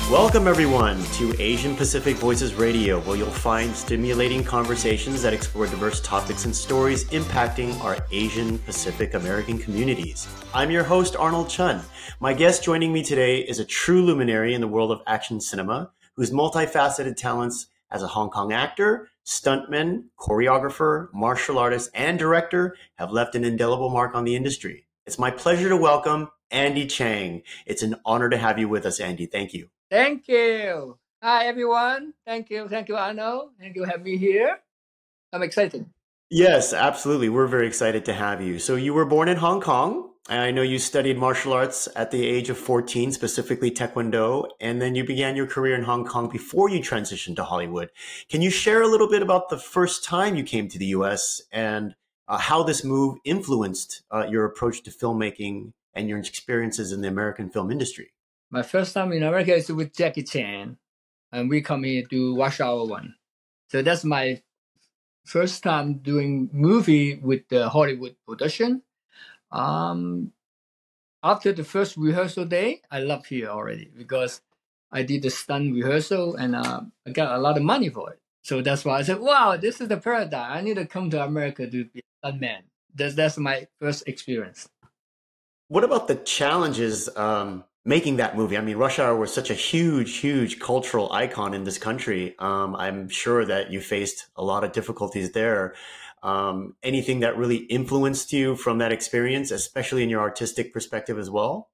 Welcome, everyone, to Asian Pacific Voices Radio, where you'll find stimulating conversations that explore diverse topics and stories impacting our Asian Pacific American communities. I'm your host, Arnold Chun. My guest joining me today is a true luminary in the world of action cinema, whose multifaceted talents as a Hong Kong actor, stuntman, choreographer, martial artist, and director have left an indelible mark on the industry. It's my pleasure to welcome Andy Chang. It's an honor to have you with us, Andy. Thank you. Thank you. Hi, everyone. Thank you. Thank you, Arno. Thank you for having me here. I'm excited. Yes, absolutely. We're very excited to have you. So you were born in Hong Kong, and I know you studied martial arts at the age of 14, specifically Taekwondo, and then you began your career in Hong Kong before you transitioned to Hollywood. Can you share a little bit about the first time you came to the US and how this move influenced your approach to filmmaking and your experiences in the American film industry? My first time in America is with Jackie Chan, and we come here to Rush Hour 1. So that's my first time doing movie with the Hollywood production. After the first rehearsal day, I love here already because I did the stunt rehearsal and I got a lot of money for it. So that's why I said, wow, this is the paradigm. I need to come to America to be a stuntman. That's my first experience. What about the challenges making that movie? I mean, Rush Hour was such a huge cultural icon in this country. I'm sure that you faced a lot of difficulties there. Anything that really influenced you from that experience, especially in your artistic perspective as well?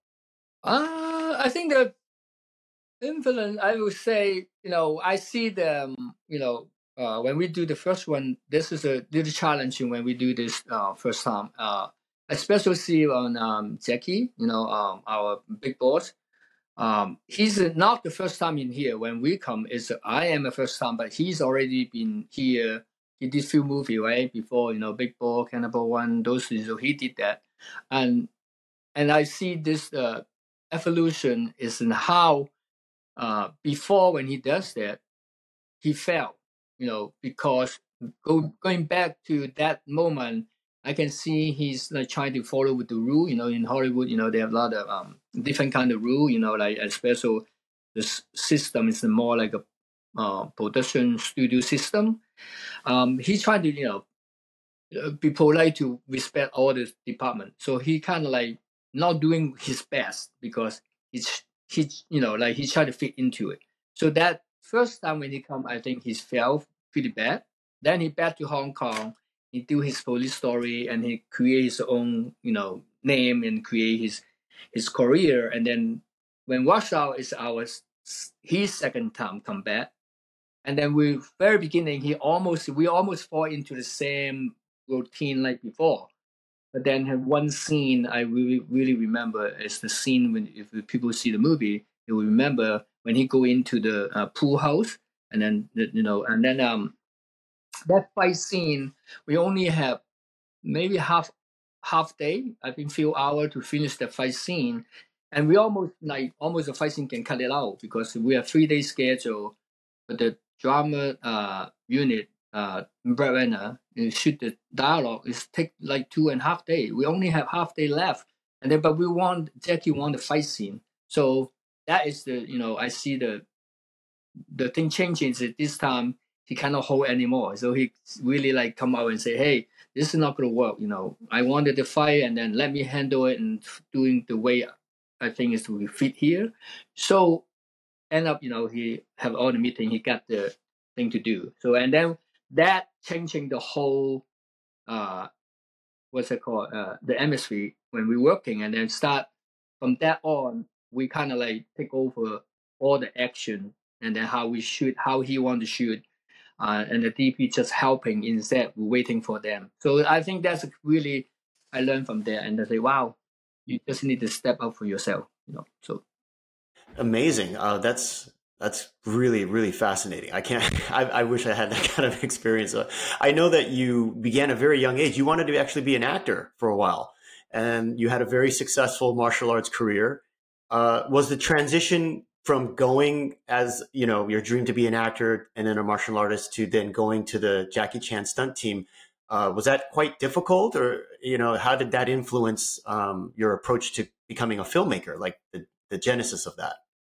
I think the influence, I would say, I see them, when we do the first one, this is a little challenging when we do this first time. Especially see on Jackie, our big boss. He's not the first time in here. When we come, I am the first time, but he's already been here. He did few movie right before, Big Ball, Cannibal One, those things. So he did that, and I see this evolution is in how before when he does that, he fell, because going back to that moment. I can see he's like trying to follow with the rule. In Hollywood, they have a lot of different kind of rule. Like especially the system is more like a production studio system. He's trying to be polite to respect all the department. So he kind of like not doing his best because he's like he's trying to fit into it. So that first time when he come, I think he fell pretty bad. Then he back to Hong Kong. He do his police story and he create his own, name and create his career. And then when Rush Hour is his second time come back, and then we very beginning we almost fall into the same routine like before. But then have one scene I really remember is the scene when if people see the movie, they will remember when he go into the pool house and then that fight scene, we only have maybe half day, I think few hours to finish the fight scene. And we almost the fight scene can cut it out because we have 3 day schedule. But the drama unit, breadwinner, shoot the dialogue, is take like 2.5 days. We only have half day left. And then but Jackie want the fight scene. So that is I see the thing changes at this time. He cannot hold anymore. So he really like come out and say, hey, this is not going to work. I wanted to fight and then let me handle it and doing the way I think is to fit here. So end up, he have all the meeting, he got the thing to do. So, and then that changing the whole, what's it called? The atmosphere when we're working and then start from that on, we kind of like take over all the action and then how we shoot, how he want to shoot. And the DP just helping instead waiting for them. So I think that's really I learned from there, and I say, wow, you just need to step up for yourself, So Amazing. That's really fascinating. I wish I had that kind of experience. I know that you began at a very young age. You wanted to actually be an actor for a while, and you had a very successful martial arts career. Was the transition from going as, your dream to be an actor and then a martial artist to then going to the Jackie Chan stunt team, was that quite difficult, or, how did that influence your approach to becoming a filmmaker, like the genesis of that?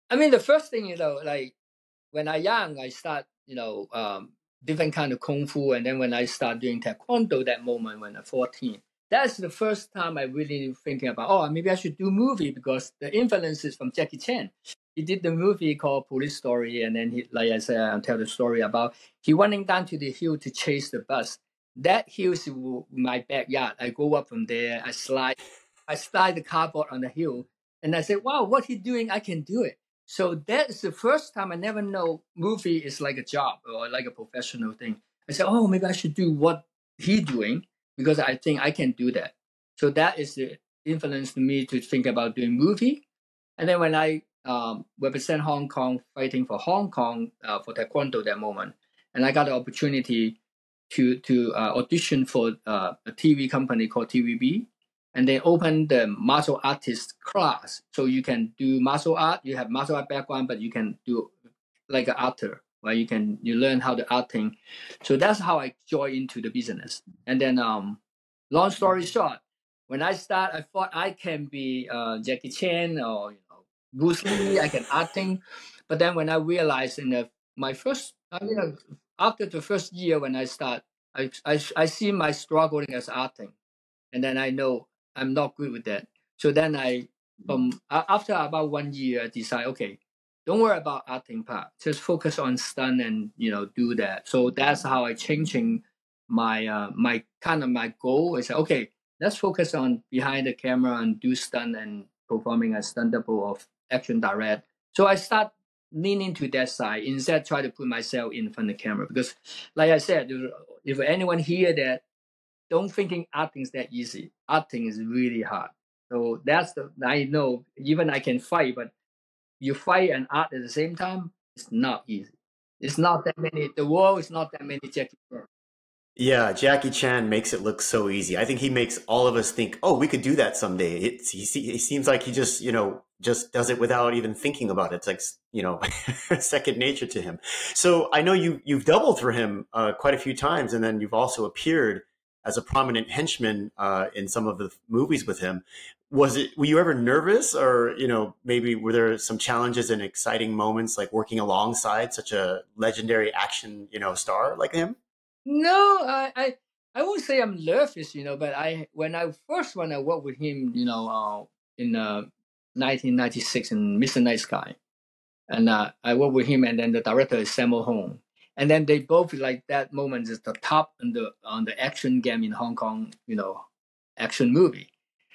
I mean, the first thing, like when I young, I start, different kind of kung fu, and then when I start doing taekwondo, that moment when I'm 14, that's the first time I really thinking about, oh, maybe I should do movie because the influence is from Jackie Chan. He did the movie called Police Story, and then he, like I said, I'll tell the story about he running down to the hill to chase the bus. That hill is my backyard. I go up from there. I slide the cardboard on the hill, and I said, "Wow, what he doing? I can do it." So that's the first time I never know movie is like a job or like a professional thing. I said, "Oh, maybe I should do what he doing because I think I can do that." So that is the influence to me to think about doing movie. And then when I represent Hong Kong, fighting for Hong Kong for Taekwondo that moment, and I got the opportunity to audition for a TV company called TVB, and they open the martial artist class, so you can do martial art. You have martial art background, but you can do like an actor, right? You learn how to acting. So that's how I joined into the business. And then, long story short, when I start, I thought I can be Jackie Chan or Bruce Lee. I can acting, but then when I realized my first, after the first year when I start, I see my struggling as acting, and then I know I'm not good with that. So then after about 1 year, I decide, okay, don't worry about acting part, just focus on stunt and do that. So that's how I changing my goal is okay. Let's focus on behind the camera and do stunt and performing a stunt double of action direct. So I start leaning to that side instead try to put myself in front of the camera because, like I said, if anyone hear that, don't thinking acting is that easy. Acting is really hard. So I know even I can fight, but you fight and art at the same time, it's not easy. It's not that many. The world is not that many Jackie Chan. Yeah, Jackie Chan makes it look so easy. I think he makes all of us think, "Oh, we could do that someday." He seems like he just, just does it without even thinking about it. It's like, second nature to him. So I know you've doubled for him quite a few times, and then you've also appeared as a prominent henchman in some of the movies with him. Were you ever nervous, or maybe were there some challenges and exciting moments like working alongside such a legendary action, star like him? No, I won't say I'm nervous, but when I worked with him, in 1996 in Mr. Night Sky, and I worked with him, and then the director is Samuel Hong, and then they both like that moment is the top on the action game in Hong Kong, action movie.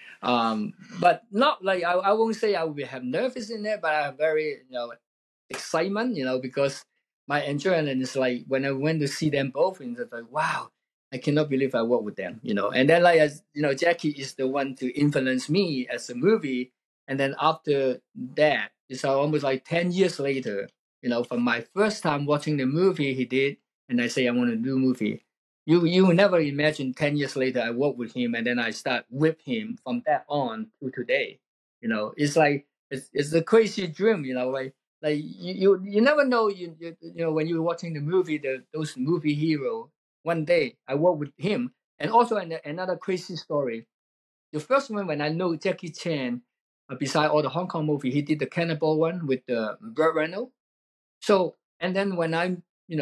But not like I won't say I will have nervous in there, but I have very excitement, because my enjoyment is like when I went to see them both, and it's like wow, I cannot believe I work with them, And then like as Jackie is the one to influence me as a movie, and then after that, it's almost like 10 years later, from my first time watching the movie he did, and I say I want to do movie. You will never imagine 10 years later I work with him and then I start with him from that on to today. It's like it's a crazy dream, like you never know when you're watching the movie those movie hero. One day I work with him, and also another crazy story. The first one when I know Jackie Chan, beside all the Hong Kong movie, he did the Cannibal one with the Burt Reynolds. So and then when I'm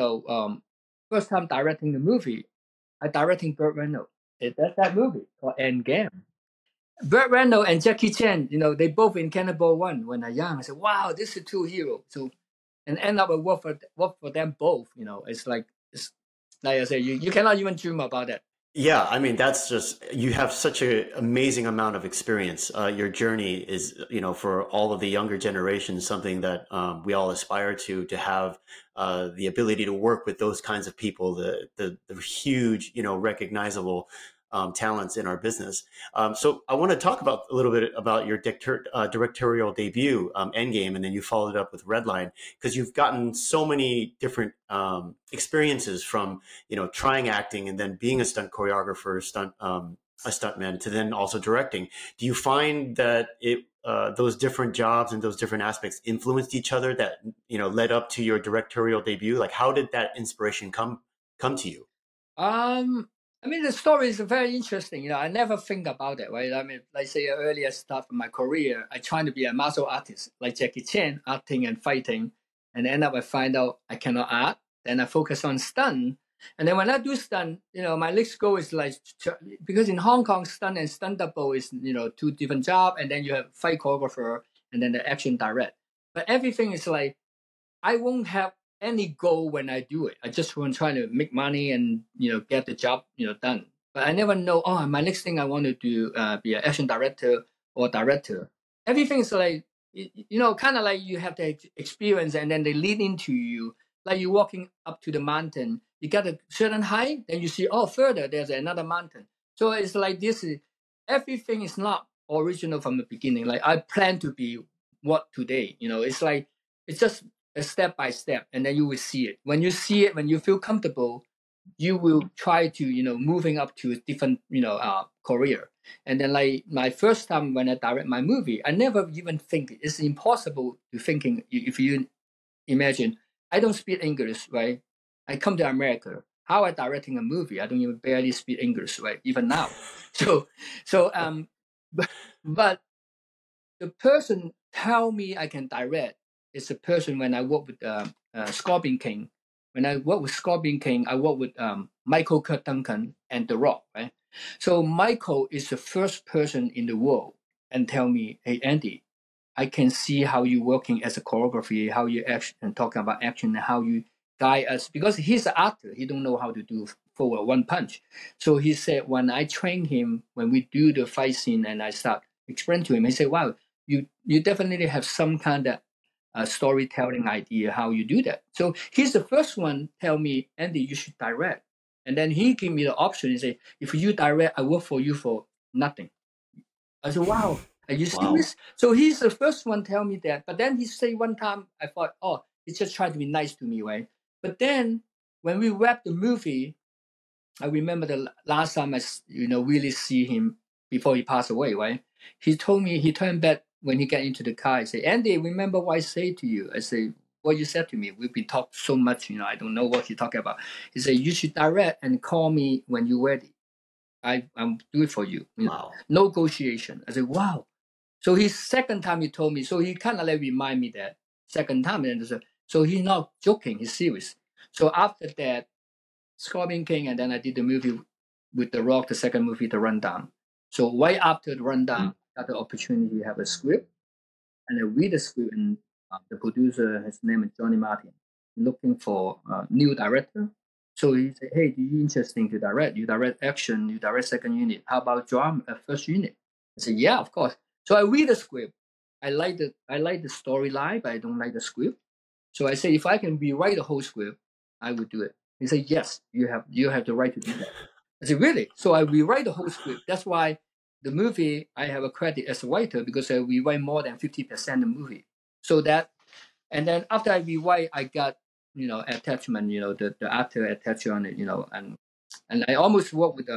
first time directing the movie, I directing Burt Reynolds. That's that movie called Endgame. Burt Reynolds and Jackie Chan, they both in Cannibal One when I'm young. I said, wow, this is two heroes. So and end up I work for them both. It's like I said, you cannot even dream about that. Yeah, I mean, that's just, you have such an amazing amount of experience. Your journey is, for all of the younger generations, something that we all aspire to have the ability to work with those kinds of people, the huge, recognizable talents in our business. So I want to talk about a little bit about your directorial debut, Endgame, and then you followed it up with Redline, because you've gotten so many different experiences from, trying acting and then being a stunt choreographer, a stuntman, to then also directing. Do you find that those different jobs and those different aspects influenced each other that, led up to your directorial debut? Like, how did that inspiration come to you? I mean, the story is very interesting. I never think about it, right? I mean, like say earlier stuff in my career, I trying to be a martial artist like Jackie Chan, acting and fighting, and end up I find out I cannot act. Then I focus on stunt, and then when I do stunt, my next goal is like because in Hong Kong, stunt and stunt double is two different jobs, and then you have fight choreographer and then the action direct. But everything is like I won't have any goal when I do it. I just want to try to make money and get the job done. But I never know. Oh, my next thing I want to do be an action director or director. Everything is like kind of like you have the experience, and then they lead into you. Like you're walking up to the mountain, you get a certain height, then you see further there's another mountain. So it's like this. Everything is not original from the beginning. Like I plan to be what today. It's like it's just a step by step, and then you will see it. When you see it, when you feel comfortable, you will try to moving up to a different career. And then like my first time when I direct my movie, I never even think it's impossible to thinking. If you imagine, I don't speak English, right? I come to America. How I directing a movie? I don't even barely speak English, right? Even now. But the person tell me I can direct is a person when I work with Scorpion King. When I work with Scorpion King, I work with Michael Kurt Duncan and The Rock, right? So Michael is the first person in the world and tell me, hey, Andy, I can see how you working as a choreography, how you action and talking about action and how you guide us. Because he's an actor, he don't know how to do forward one punch. So he said, when I train him, when we do the fight scene and I start explain to him, he said, wow, you definitely have some kind of storytelling idea how you do that. So he's the first one tell me, Andy, you should direct. And then he gave me the option. He said, if you direct, I work for you for nothing. I said, wow, are you serious? Wow. So he's the first one tell me that. But then he say one time, I thought, oh, he's just trying to be nice to me, right? But then when we wrapped the movie, I remember the last time I really see him before he passed away, right? He told me, he turned back when he got into the car. He said, Andy, remember what I say to you? I say, what you said to me? We've been talking so much, I don't know what he talking about. He said, you should direct and call me when you're ready. I'm do it for you. Wow. No negotiation. I said, wow. So his second time he told me, so he kind of like remind me that second time. And so he's not joking, he's serious. So after that, Scorpion King, and then I did the movie with The Rock, the second movie, The Rundown. So right after The Rundown, I got the opportunity to have a script, and I read the script, and the producer, his name is Johnny Martin, looking for a new director. So he said, hey, do you interesting to direct? You direct action, you direct second unit. How about drama, first unit? I said, yeah, of course. So I read the script. I like the storyline, but I don't like the script. So I say, if I can rewrite the whole script, I would do it. He said, yes, you have the right to do that. I said, really? So I rewrite the whole script. That's why the movie, I have a credit as a writer because I rewrite more than 50% of the movie. So that, and then after I rewrite, I got, attachment, the actor attached on it, and I almost worked with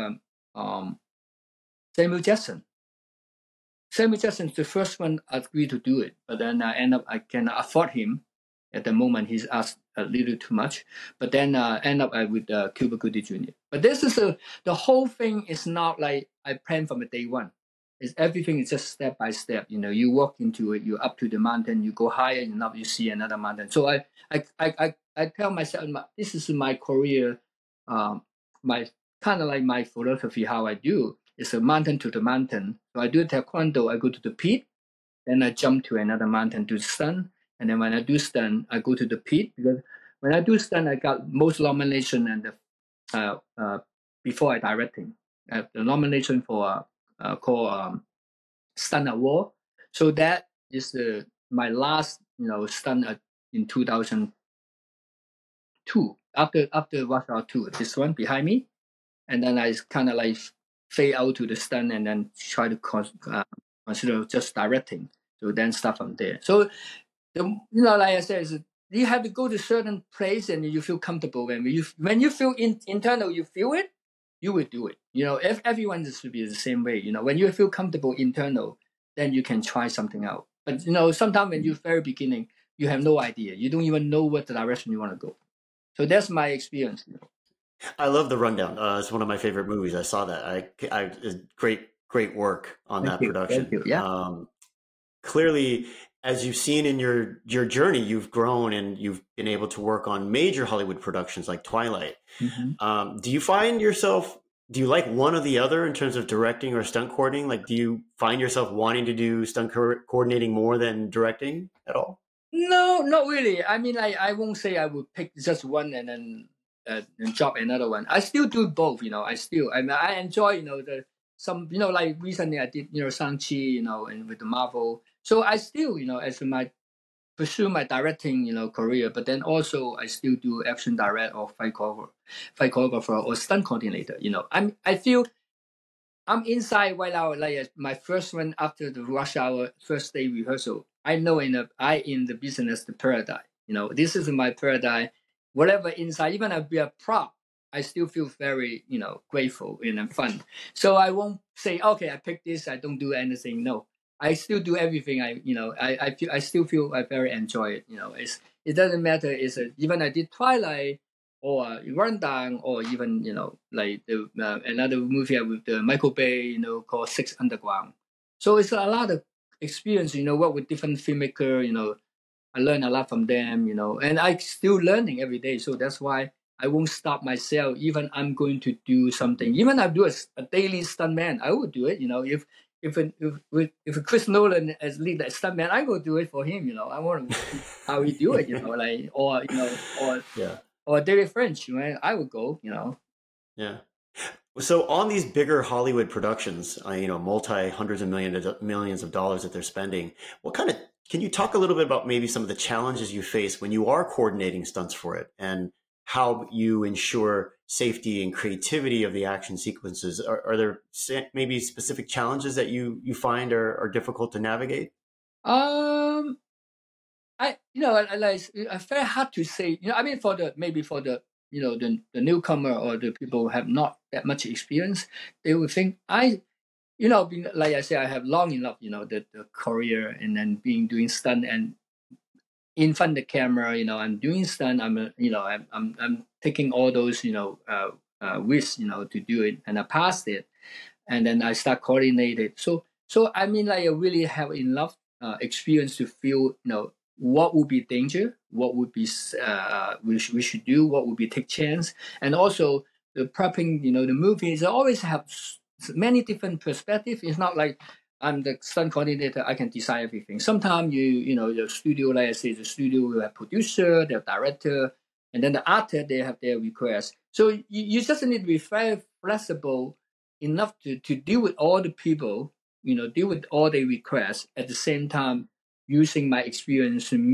Samuel Jackson. Samuel Jackson is the first one agreed to do it, but then I cannot afford him. At the moment, he's asked a little too much, but then end up with Cuba Gooding Jr. But this is the whole thing is not like I planned from the day one. It's everything is just step by step. You walk into it, you're up to the mountain, you go higher, you see another mountain. So I tell myself, this is my career, my kind of like my philosophy. How I do is a mountain to the mountain. So I do taekwondo, I go to the peak, then I jump to another mountain to the sun. And then when I do stunt, I go to the pit because when I do stunt, I got most nomination and before I directing the nomination for called Stunt Award. So that is my last stunt in 2002 after Rush Hour 2. This one behind me, and then I kind of like fade out to the stunt and then try to consider just directing. So then start from there. So. Like I said, you have to go to a certain place and you feel comfortable. When you feel internal, you feel it, you will do it. If everyone should be the same way. When you feel comfortable internal, then you can try something out. But sometimes when you're very beginning, you have no idea. You don't even know what the direction you want to go. So that's my experience. I love The Rundown. It's one of my favorite movies. I saw that. Great work on Thank that you. Thank production. you. Yeah. Clearly, as you've seen in your journey, you've grown and you've been able to work on major Hollywood productions like Twilight. Mm-hmm. Do you find yourself? Do you like one or the other in terms of directing or stunt coordinating? Like, do you find yourself wanting to do coordinating more than directing at all? No, not really. I mean, I won't say I would pick just one and then and drop another one. I still do both. I mean, I enjoy like recently I did Shang-Chi, and with the Marvel. So I still as my pursue my directing career, but then also I still do action direct or fight choreographer or stunt coordinator. I feel I'm inside right now, like my first one after the rush hour first day rehearsal. I know in the business the paradigm. This is my paradigm. Whatever inside, even if I be a prop, I still feel very grateful and fun. So I won't say okay, I pick this. I don't do anything. No, I still do everything. I still feel I very enjoy it. It doesn't matter. Even I did Twilight or Rundown, or even like the another movie with the Michael Bay, called Six Underground. So it's a lot of experience. Work with different filmmaker. I learn a lot from them. And I still learning every day. So that's why I won't stop myself. Even I'm going to do something. Even I do a daily stuntman, I would do it. If Chris Nolan as lead that stuntman, I go do it for him. I want to how he do it. Like or Yeah. or David French, right? I would go, Yeah. So on these bigger Hollywood productions, multi hundreds of millions of dollars that they're spending, can you talk a little bit about maybe some of the challenges you face when you are coordinating stunts for it and how you ensure safety and creativity of the action sequences? Are there maybe specific challenges that you find are difficult to navigate? Um, it's very hard to say. I mean, for the the newcomer or the people who have not that much experience, they would think like I said, I have long enough, the career and then doing stunt and in front of the camera, I'm doing stunt. I'm taking all those, risks, to do it, and I passed it, and then I start coordinating. So I mean, like I really have enough experience to feel, what would be danger, what would be we should do, what would be take chance, and also the prepping. The movies always have many different perspectives. It's not like I'm the stunt coordinator. I can decide everything. Sometimes the studio, like I say, the studio will have producer, their director, and then the actor they have their request. So you just need to be very flexible enough to deal with all the people, deal with all the requests at the same time, using my experience to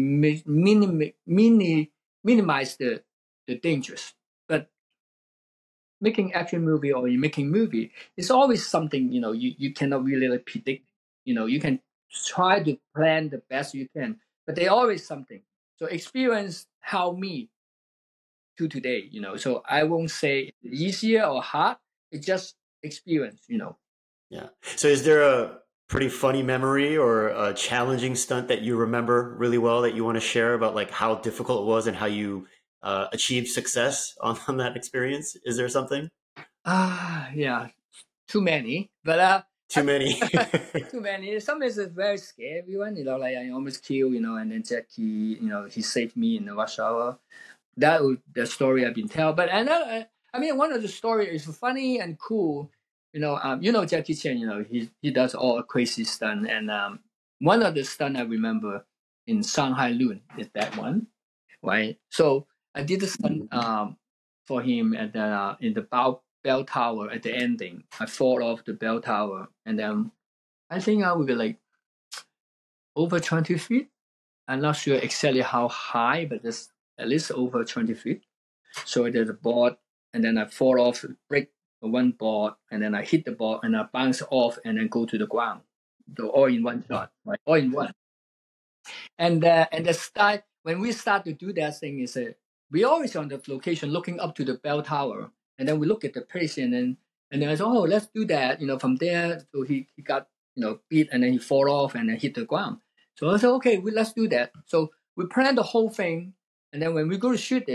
minimize the dangers. But making action movie or you making movie, it's always something you cannot really like predict. You can try to plan the best you can, but they always something. So experience help me to today. So I won't say easier or hard. It's just experience. Yeah. So is there a pretty funny memory or a challenging stunt that you remember really well that you want to share about like how difficult it was and how you achieved success on that experience? Is there something? Yeah, too many, but Too many. too many. Some is a very scary one, like I almost kill, and then Jackie, he saved me in the rush hour. That was the story I've been telling. But another, I mean, one of the story is funny and cool. Jackie Chan. He does all crazy stunt, and one of the stunt I remember in Shanghai Lun is that one, right? So I did the stunt for him at the in the bell tower at the ending. I fall off the bell tower, and then I think I would be like over 20 feet. I'm not sure exactly how high, but it's at least over 20 feet. So there's a board, and then I fall off, break one board, and then I hit the board, and I bounce off, and then go to the ground. So all in one shot, right? All in one. And the start when we start to do that thing is we always on the location looking up to the bell tower, and then we look at the person, and then I said, oh, let's do that. From there, so he got beat, and then he fall off and then hit the ground. So I said, okay, let's do that. So we plan the whole thing, and then when we go to shoot it,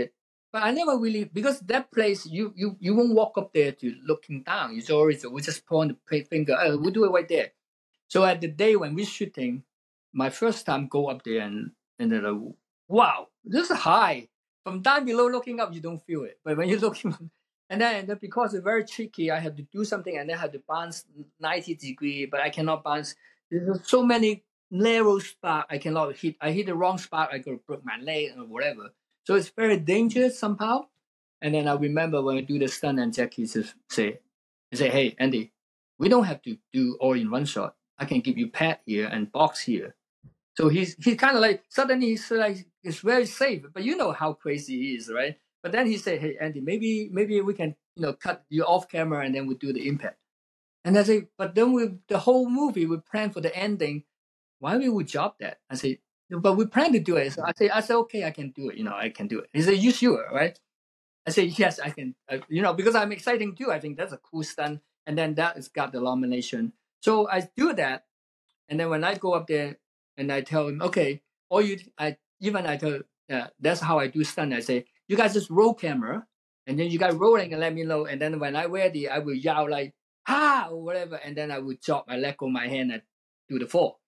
But I never really, because that place you won't walk up there to looking down. It's always we just point the finger. Oh, we do it right there. So at the day when we're shooting, my first time go up there and then like, wow, this is high. From down below looking up, you don't feel it. But when you're looking, and then because it's very tricky, I have to do something and then I have to bounce 90-degree, but I cannot bounce. There's so many narrow spot I cannot hit. I hit the wrong spot, I could break my leg or whatever. So it's very dangerous somehow. And then I remember when I do the stunt and Jackie just say, hey, Andy, we don't have to do all in one shot. I can give you pad here and box here. So he's kind of like, suddenly he's like, it's very safe, but you know how crazy he is, right? But then he said, hey, Andy, maybe we can, cut you off camera and then we do the impact. And I say, but then the whole movie, we plan for the ending. Why we would drop that? I say, but we plan to do it. So I say, okay, I can do it. I can do it. He said, you sure, right? I say, yes, I can. Because I'm exciting too. I think that's a cool stunt. And then that has got the nomination. So I do that. And then when I go up there and I tell him, okay, I tell, that's how I do stunt. I say, you guys just roll camera. And then you guys rolling and let me know. And then when I ready, I will yell like, or whatever. And then I would drop my leg on my hand and do the fall.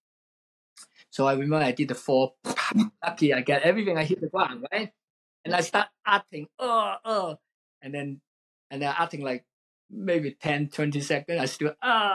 So I remember I did the fall. Lucky I get everything. I hit the ground, right? And I start acting, and then acting like maybe 10, 20 seconds. I still,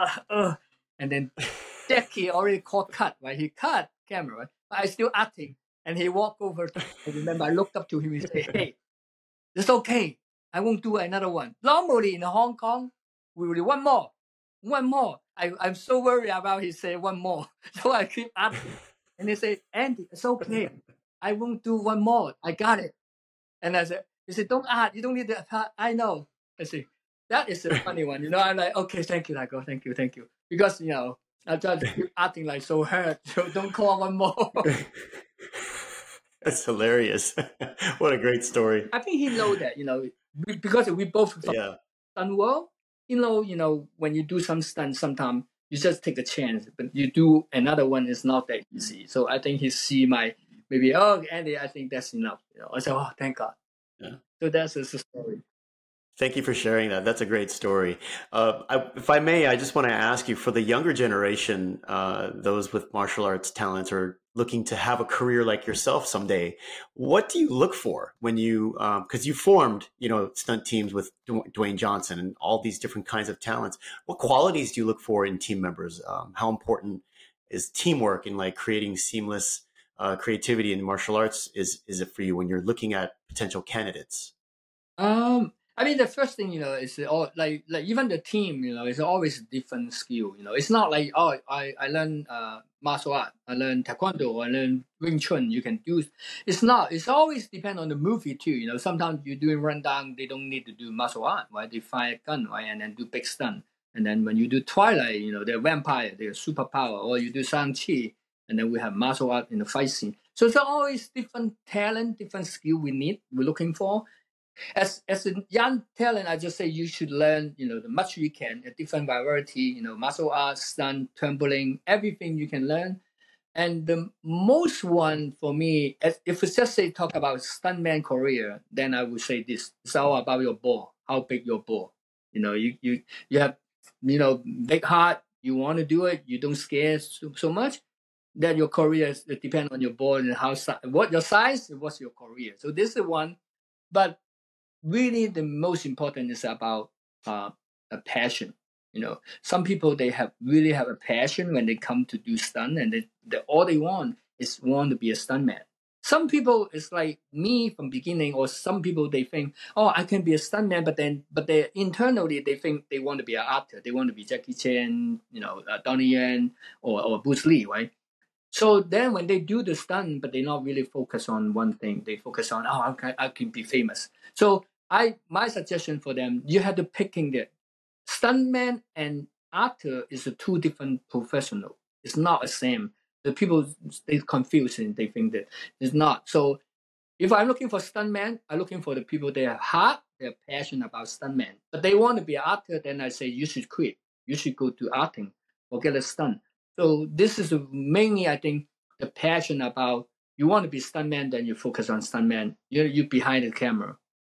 and then Jackie already called cut, right? He cut camera, right? But I still acting. And he walked over. I remember I looked up to him and said, hey, it's okay. I won't do another one. Normally in Hong Kong, we will do one more. I'm so worried about he say one more. So I keep asking. And they say, Andy, it's okay. I won't do one more. I got it. And I said, he said, don't add. You don't need the I know. I say, that is a funny one. I'm like, okay, thank you, Michael. Thank you. Because, I try to keep acting like so hurt. So don't call one more. That's hilarious. What a great story. I think he knows that, because we both from stunt world, when you do some stunt, sometimes you just take a chance, but you do another one is not that easy. So I think he see maybe, Andy, I think that's enough. I said, oh, thank God. Yeah. So that's the story. Thank you for sharing that. That's a great story. If I may, I just want to ask you, for the younger generation, those with martial arts talents or looking to have a career like yourself someday, what do you look for when you, because you formed, stunt teams with Dwayne Johnson and all these different kinds of talents. What qualities do you look for in team members? How important is teamwork and like creating seamless creativity in martial arts is it for you when you're looking at potential candidates? I mean, the first thing, is all like even the team, is always different skill. It's not like, I learn martial art, I learn taekwondo, I learn Wing Chun. You can do. It's not. It's always depend on the movie too. Sometimes you're doing rundown, they don't need to do martial art, right? They fire a gun, right, and then do big stunt. And then when you do Twilight, they're vampire, they're superpower, or you do Shang-Chi, and then we have martial art in the fight scene. So it's always different talent, different skill we're looking for. As a young talent, I just say you should learn, the much you can, a different variety, martial arts, stunt, tumbling, everything you can learn. And the most one for me, if we just say talk about stuntman career, then I would say this: it's all about your ball, how big your ball. You have, big heart. You want to do it. You don't scare so much. Then your career depends on your ball and what your size, what's your career. So this is one, but really the most important is about a passion. Some people, they really have a passion when they come to do stunt, and all they want to be a stuntman. Some people, it's like me from beginning, or some people, they think, oh, I can be a stuntman, but they internally, they think they want to be an actor. They want to be Jackie Chan, Donnie Yen, or Bruce Lee, right? So then when they do the stunt, but they not really focus on one thing. They focus on, I can be famous. So my suggestion for them, you have to picking the stuntman and actor is a two different professional. It's not the same. The people, they confuse and they think that it's not. So if I'm looking for stuntman, I'm looking for the people that are heart, they're passionate about stuntman, but they want to be an actor. Then I say you should quit. You should go to acting, forget a stunt. So this is mainly, I think, the passion about you want to be stuntman, then you focus on stuntman. You're behind the camera.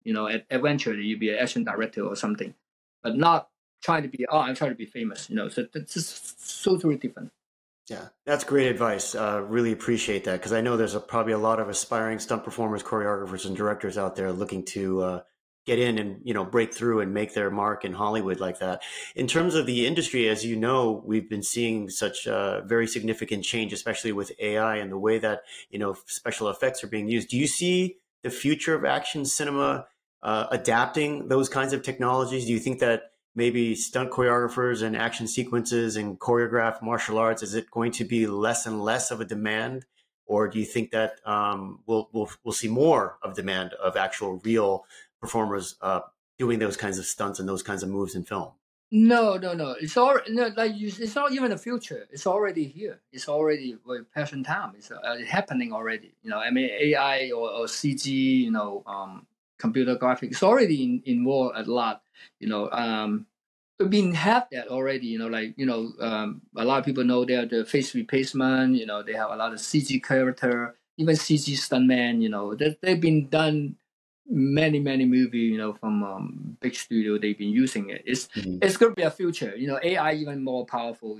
Eventually you'll be an action director or something, but not trying to be, I'm trying to be famous, so that's just totally different. Yeah, that's great advice. Really appreciate that, because I know there's probably a lot of aspiring stunt performers, choreographers, and directors out there looking to get in and break through and make their mark in Hollywood like that. In terms of the industry, as you know, we've been seeing such very significant change, especially with AI and the way that special effects are being used. Do you see the future of action cinema adapting those kinds of technologies? Do you think that maybe stunt choreographers and action sequences and choreographed martial arts, is it going to be less and less of a demand? Or do you think that we'll see more of demand of actual real performers doing those kinds of stunts and those kinds of moves in film? No. It's all no, it's not even the future. It's already here. It's already passion time. It's happening already. AI or CG, computer graphics. It's already involved a lot. We've been have that already. A lot of people know they're the face replacement. They have a lot of CG character, even CG stuntman. They've been done many movie. From big studio, they've been using it. It's going to be a future. AI even more powerful.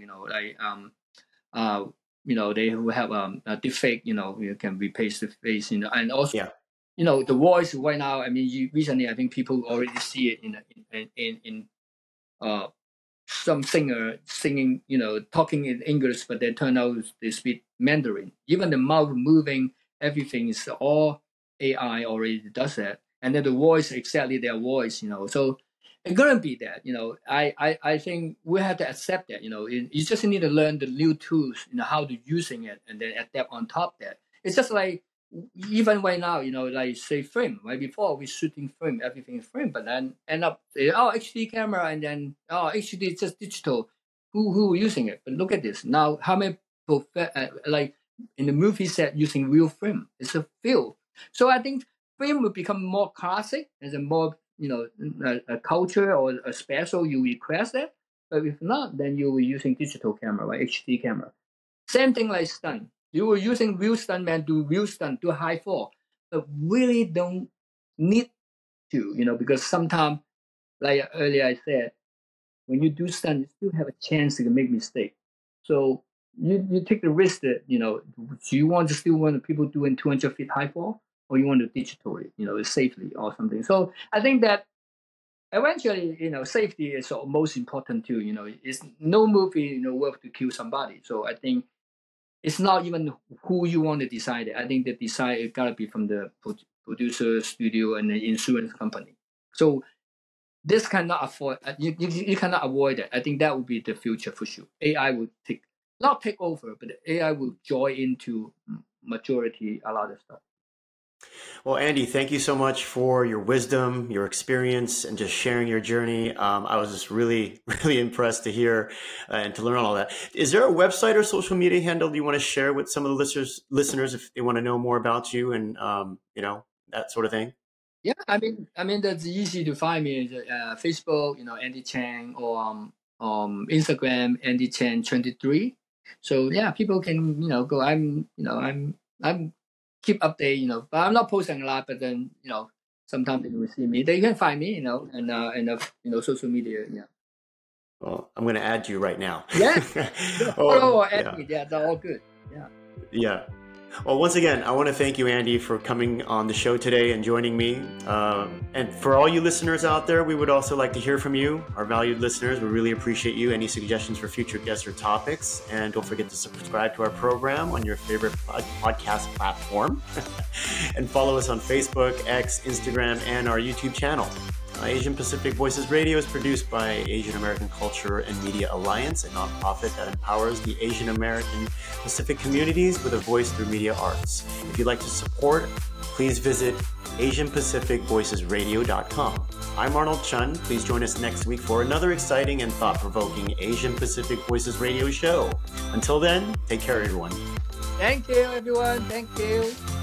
They will have a deepfake. You can replace the face. And also. Yeah. The voice right now. Recently, I think people already see it in some singer singing, talking in English, but they turn out they speak Mandarin. Even the mouth moving, everything is all AI already does that, and then the voice exactly their voice. So it's gonna be that. I think we have to accept that. You just need to learn the new tools, how to using it, and then adapt on top of that. It's just like. Even right now, like say film, right? Before we shooting film, everything is film, but then end up HD camera, and then HD is just digital. Who using it? But look at this now. How many like in the movie set using real film? It's a film. So I think film will become more classic as a more a culture or a special you request it. But if not, then you will using digital camera, right? HD camera. Same thing like stunt. You were using real stuntman, do real stunt, do high fall, but really don't need to, because sometimes, like earlier I said, when you do stunt, you still have a chance to make mistake. So you take the risk that, do you still want people doing 200 feet high fall, or you want to digital it, safely or something. So I think that eventually, safety is most important too. It's no movie, worth to kill somebody. So I think. It's not even who you want to decide it. I think the decide it gotta be from the producer, studio, and the insurance company. So this cannot afford. You cannot avoid it. I think that would be the future for sure. AI will not take over, but AI will join into majority a lot of stuff. Well, Andy, thank you so much for your wisdom, your experience, and just sharing your journey. I was just really, really impressed to hear and to learn all that. Is there a website or social media handle you want to share with some of the listeners if they want to know more about you and that sort of thing? Yeah, I mean that's easy to find me. Facebook, Andy Chang, or Instagram, Andy Chang 23. So yeah, people can go. I'm keep update, but I'm not posting a lot. But then sometimes they will see me. They can find me, and social media. Yeah. Well, I'm going to add you right now. Yeah. Follow or add me. Yeah, they're all good. Yeah. Yeah. Well, once again, I want to thank you, Andy, for coming on the show today and joining me. And for all you listeners out there, we would also like to hear from you, our valued listeners. We really appreciate you. Any suggestions for future guests or topics? And don't forget to subscribe to our program on your favorite podcast platform. And follow us on Facebook, X, Instagram, and our YouTube channel. Asian Pacific Voices Radio is produced by Asian American Culture and Media Alliance, a nonprofit that empowers the Asian American Pacific communities with a voice through media arts. If you'd like to support, please visit AsianPacificVoicesRadio.com. I'm Arnold Chun. Please join us next week for another exciting and thought-provoking Asian Pacific Voices Radio show. Until then, take care, everyone. Thank you, everyone. Thank you.